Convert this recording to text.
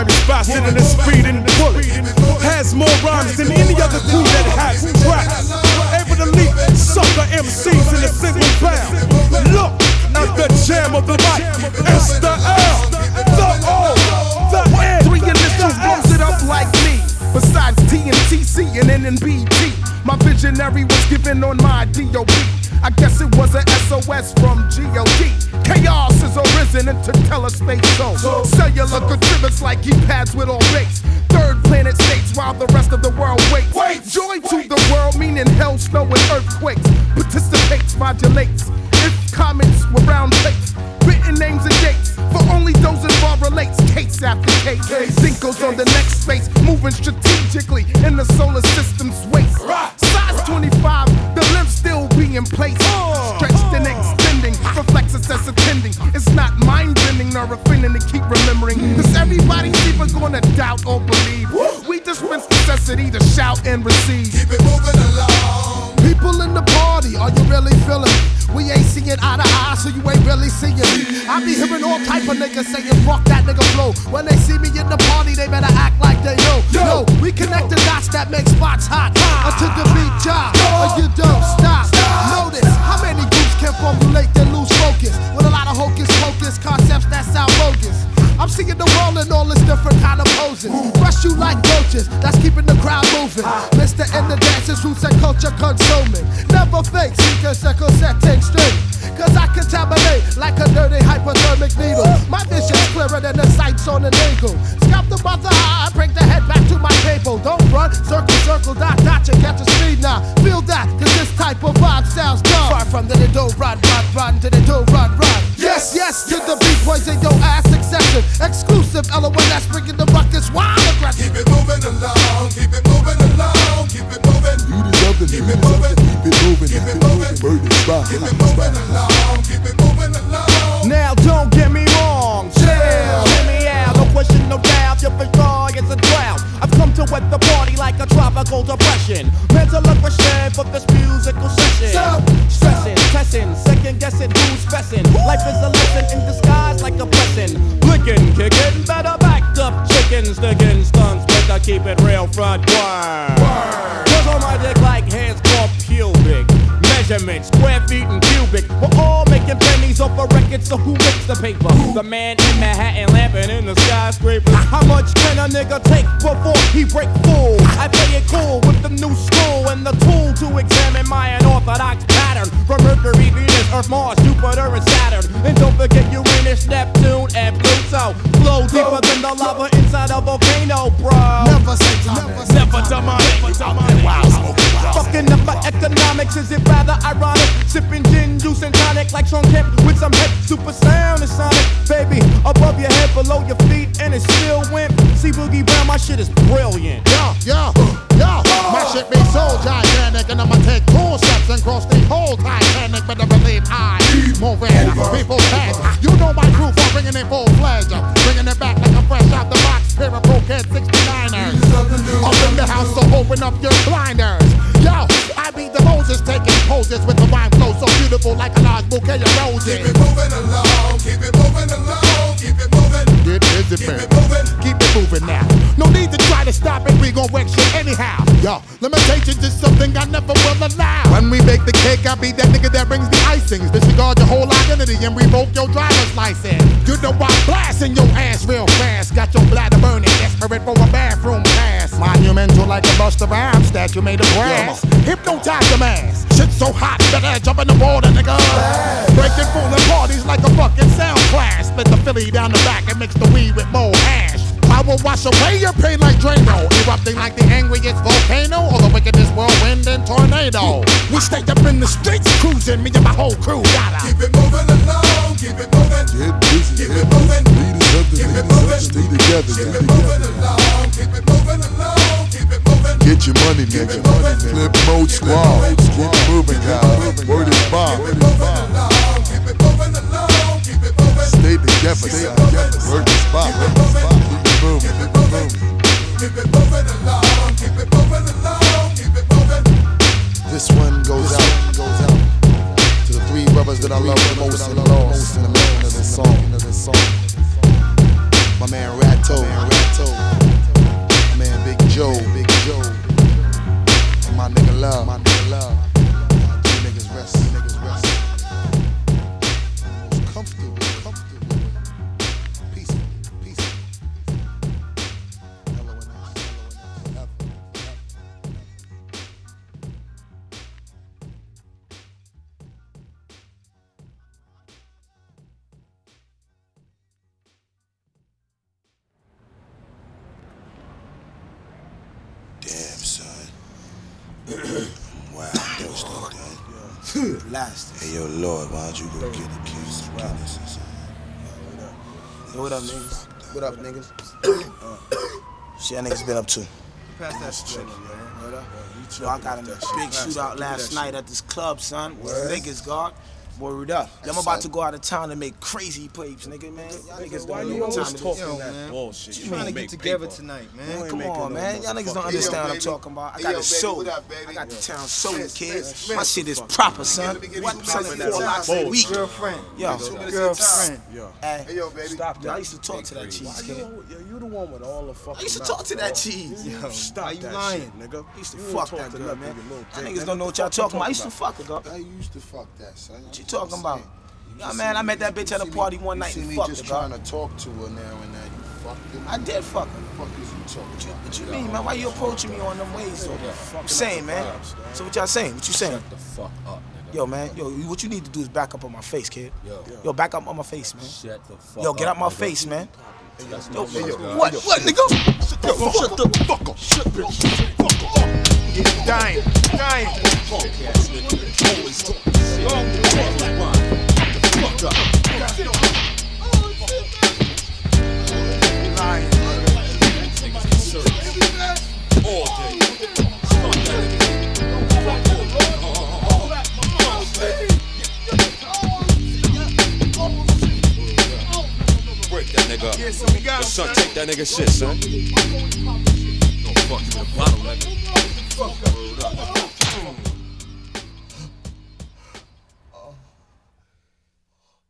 fiery spots in the speeding bullet. Has more rhymes than any other crew that has tracks. Able to leap sucker MCs in a single bound. Look, not the jam of the mic. It's the L, the O, the N. 3 initials blows it up like me. Besides TNTC and NNBG, my visionary was given on my DOB. I guess it was an SOS from G.O.D. Chaos is arisen into telespace zone. Cellular contributes like keypads with all rates. Third planet states while the rest of the world waits. Joy to the world, meaning hell, snow, and earthquakes. Participates, modulates. If comments were round plates, written names and dates. For only those involved relates, case after case. Cinco's on the next space, moving strategically in the solar system's waist. Size 25, the limbs still be in place. Stretched and extending, reflexes as attending. It's not mind-bending nor offending to keep remembering. Cause everybody's either gonna doubt or believe. We dispense necessity to shout and receive. Keep it moving along. People in the party, are you really feeling me? We ain't seeing eye to eye, so you ain't really seeing me. I be hearing all type of niggas saying, fuck that nigga flow. When they see me in the party, they better act like they know. Yo, we connect the dots that make spots hot. Until the beat drop, or you don't stop. Notice how many groups can formulate their loose focus with a lot of hocus pocus concepts that sound bogus. I'm seeing the world in all its different kind of poses. Rush you like roaches, that's keeping the crowd moving. Mr. and the dancers, roots and culture consuming. Never fake, seekers, setting straight. Cause I contaminate like a dirty hypodermic needle. My vision's clearer than the sights on an eagle. Scalp the mother eye, bring the head back to my table. Don't run, circle, circle, dot, dot, you get the speed now. Feel that, cause this type of vibe sounds dumb. Far from the do run, run, run, to the do run, run. Yes, yes, to the beat boys in your ass excessive. Exclusive, LONS bringing the buckets wild aggressive. Keep it moving along, keep it moving along, keep it moving. Keep it moving, keep it moving, keep it moving, keep it moving along, keep it moving along. Now don't get me wrong, chill, hear me out, no question, no doubt, your withdrawal is a drought. I've come to wet the party like a tropical depression. Mental aggression for this musical session. Stressing, testing, second guessing who's fessing. Life is a lesson in disguise like a blessing. Blinking, kicking, better backed up chickens, sticking stunts, better keep it real front word. Cause on my dick like hands called pubic. Measurements, square feet and cubic. We're all making pennies off a record, so who makes the paper? The man in Manhattan lamping in the skyscraper. How much can a nigga take before he break full? I play it cool with the new school and the tool to examine my unorthodox pattern. From Mercury, Venus, Earth, Mars, Jupiter, and Saturn. And don't forget Uranus, Neptune, and Pluto. Flow deeper than the lava inside a volcano, bro. Never say time, never demonic. Fucking up my economics, is it rather ironic? Sipping gin, juice, and tonic like Sean Kemp with some head. Super sound and sonic, baby. Above your head, below your feet, and it still went. See Boogie Brown, my shit is brilliant. Yeah. My shit be so gigantic, and I'ma take 2 steps and cross the whole Titanic. Better believe I moving people fast. You know my crew for bringing it full fledged, bringing it back like I'm fresh out the box. Pair of Pro Kid 69ers up in the house, so open up your blinders. Yo, I be the Moses taking poses with the rhyme flow so beautiful like a large bouquet of roses. Keep it moving along, keep it moving along, keep it moving. Get busy, Keep man. it moving. Keep it moving now. No need to try to stop it, we gon' wreck shit anyhow. Yo, limitations is something I never will allow. When we bake the cake, I be that nigga that brings the icings. Disregard your whole identity and revoke your driver's license. You know I'm blasting your ass real fast. Got your bladder burning, desperate for a bathroom pass. Monumental like a Busta Rhymes statue made of brass. Hypnotize the mass. Shit so hot, better jump in the water, nigga. Breaking full of parties like a fucking sound class. Split the Philly down the back and mix the weed with more hash. I will wash away your pain like Drano, erupting like the angriest volcano or the wickedest whirlwind and tornado. We stay up in the streets cruising, me and my whole crew gotta Keep it moving along, keep it moving. Get busy, Keep it moving. leaders up, Keep it moving. stay together, Keep it moving along, keep it moving along, keep it moving. Get your money, Keep nigga. it moving. Flip mode squad. Keep it moving, guys. Word is bomb. Keep it moving along, keep it moving along, keep it moving. Stay together, guys. Word is bomb. Keep it moving. Keep it moving. Keep it moving along, keep it moving along, keep it moving. This one goes out to the 3 brothers that I love the most and lost in the making of this song. My man Ratto, Damn, son. Wow, thirsty, dog. Blasted. Hey, yo, Lord, why don't you go get the kids to Guinness, son? Yo, what up, niggas? What up, niggas? Shit, y'all niggas been up to? Pass that shit, man. What up? Yo, I got in a big shootout last night at this club, son. Niggas, God. Word up. I'm about to go out of town and make crazy papes, nigga, man. Y'all niggas don't know what time it is. Yo, man. Bullshit. You trying to get together tonight, man. Come on, man. Y'all niggas don't understand what I'm talking about. I got it sold. I got the town sold, kids. My shit is proper, son. What? Selling 4 lots a week. Girlfriend. Yo. Girlfriend. Hey, yo, baby. Stop that. I used to talk to that cheese, kid. You the one with all the fucking. I used to talk to that cheese. Yo, Stop why you that lying? shit, nigga. I used to You fuck don't that talk to girl, nothing, man. you little Y'all dick, niggas don't know what y'all talking about. I used to fuck her, girl. I used to fuck that, son. What you talking about? Yeah, man, I met that bitch at a party one night and me fucked just her, girl. trying to talk to her now and now. You fucked her. I did fuck her. What the fuck is you talking about? What you mean, man? Why you approaching me on them ways, though? What you saying, man? So what y'all saying? What you saying? Shut the fuck up, nigga. Yo, man, yo, what you need to do is back up on my face, kid. Yo, back up on my face, man. Shut the fuck Yo, up. get out my nigga. face, man. That's Yo, no fuck up. what, nigga? Shut the fuck up. Shut the fuck up. You're dying. Dying. Fuck up. Lying. All day. Break that nigga up. Son, take that nigga shit, son. Don't fuck you with a bottle, nigga.